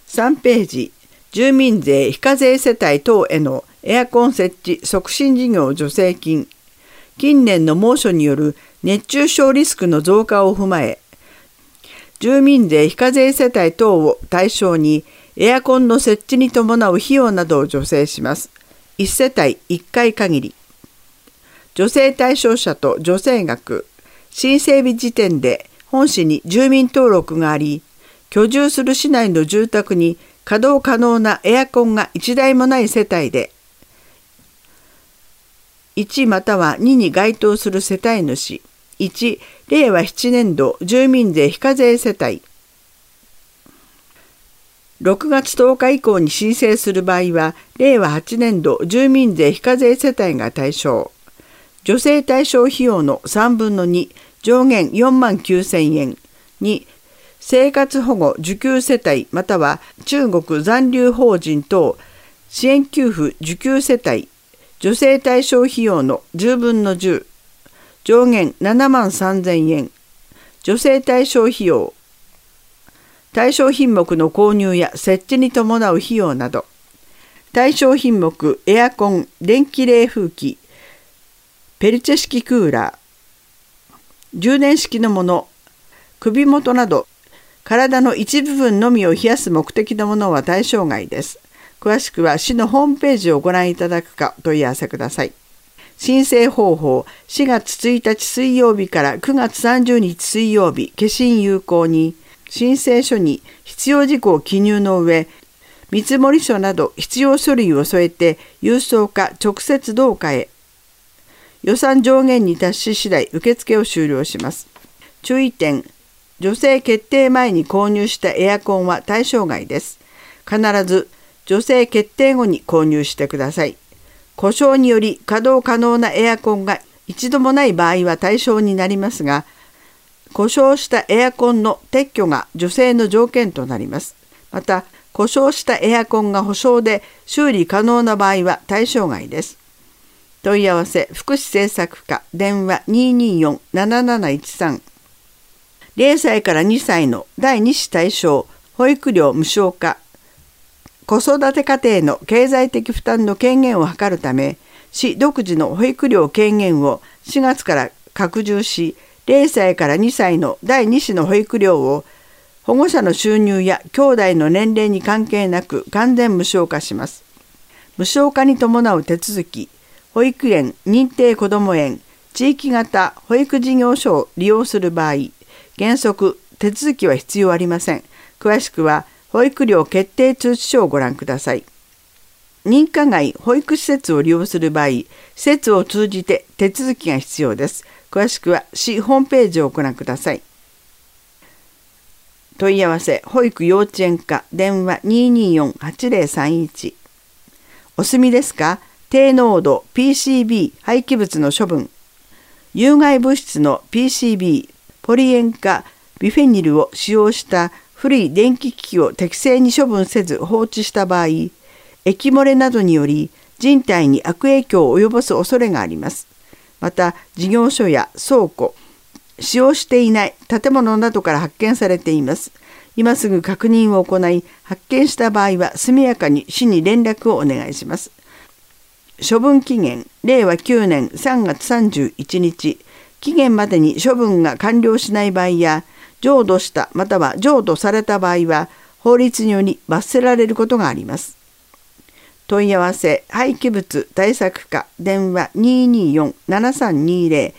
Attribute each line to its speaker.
Speaker 1: 3ページ、住民税非課税世帯等へのエアコン設置促進事業助成金。近年の猛暑による熱中症リスクの増加を踏まえ、住民税非課税世帯等を対象にエアコンの設置に伴う費用などを助成します。1世帯1回限り。助成対象者と助成額、申請日時点で本市に住民登録があり、居住する市内の住宅に稼働可能なエアコンが1台もない世帯で、1または2に該当する世帯主、1、令和7年度住民税非課税世帯。6月10日以降に申請する場合は、令和8年度住民税非課税世帯が対象。助成対象費用の3分の2、上限4万9000円。2、生活保護受給世帯または中国残留法人等支援給付受給世帯、助成対象費用の10分の10、上限7万3000円。助成対象費用、対象品目の購入や設置に伴う費用など。対象品目、エアコン、電気冷風機、ペルチェ式クーラー、充電式のもの、首元など、体の一部分のみを冷やす目的のものは対象外です。詳しくは市のホームページをご覧いただくかお問い合わせください。申請方法、4月1日水曜日から9月30日水曜日、消印有効に、申請書に必要事項を記入の上、見積書など必要書類を添えて郵送か直接同課へ。予算上限に達し次第受付を終了します。注意点、助成決定前に購入したエアコンは対象外です。必ず助成決定後に購入してください。故障により稼働可能なエアコンが一度もない場合は対象になりますが、故障したエアコンの撤去が助成の条件となります。また、故障したエアコンが保証で修理可能な場合は対象外です。問い合わせ、福祉政策課、電話 224-7713。0歳から2歳の第2子対象、保育料無償化。子育て家庭の経済的負担の軽減を図るため、市独自の保育料軽減を4月から拡充し、0歳から2歳の第2子の保育料を保護者の収入や兄弟の年齢に関係なく完全無償化します。無償化に伴う手続き、保育園、認定こども園、地域型保育事業所を利用する場合、原則手続きは必要ありません。詳しくは保育料決定通知書をご覧ください。認可外保育施設を利用する場合、施設を通じて手続きが必要です。詳しくは市ホームページをご覧ください。問い合わせ、保育幼稚園課、電話 224-8031。お済みですか？低濃度 PCB 廃棄物の処分。有害物質の PCB、ポリ塩化ビフェニルを使用した古い電気機器を適正に処分せず放置した場合、液漏れなどにより人体に悪影響を及ぼす恐れがあります。また、事業所や倉庫、使用していない建物などから発見されています。今すぐ確認を行い、発見した場合は速やかに市に連絡をお願いします。処分期限、令和9年3月31日。期限までに処分が完了しない場合や、譲渡したまたは譲渡された場合は、法律により罰せられることがあります。問い合わせ、廃棄物対策課、電話 224-7320